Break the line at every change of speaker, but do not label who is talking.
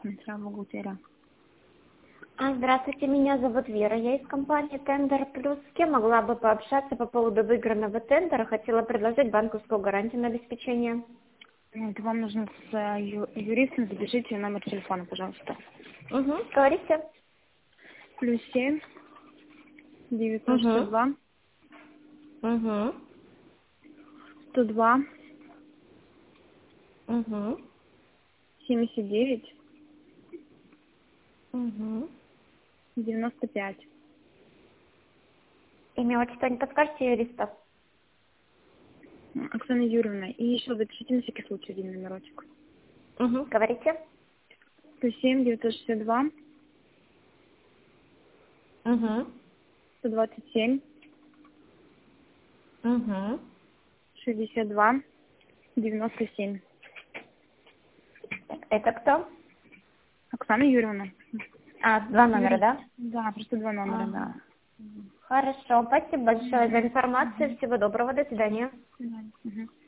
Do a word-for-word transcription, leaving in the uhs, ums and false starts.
Митрофан бухгалтерия.
А, Здравствуйте, меня зовут Вера, я из компании Тендер Плюс. С кем могла бы пообщаться по поводу выигранного тендера? Хотела предложить банковскую гарантию на обеспечение.
Вот, вам нужно с э, ю- юристом, запишите номер телефона, пожалуйста.
Угу, говорите.
Плюс семь, девятьсот шестьдесят
Угу.
два,
Угу.
сто два,
Угу.
семьдесят девять,
Угу.
девяносто пять.
Имя, отчество не подскажете юриста?
Оксана Юрьевна. И еще запишите на всякий случай один номерочек.
Угу, говорите.
Плюс семь, девятьсот шестьдесят два,
Угу.
сто двадцать семь,
Угу.
шестьдесят два, девяносто семь.
Это кто?
Оксана Юрьевна.
А, два номера, да?
Да, просто два номера,
Ага.
да.
Хорошо, спасибо большое за информацию. Всего доброго, до свидания.
Мгм.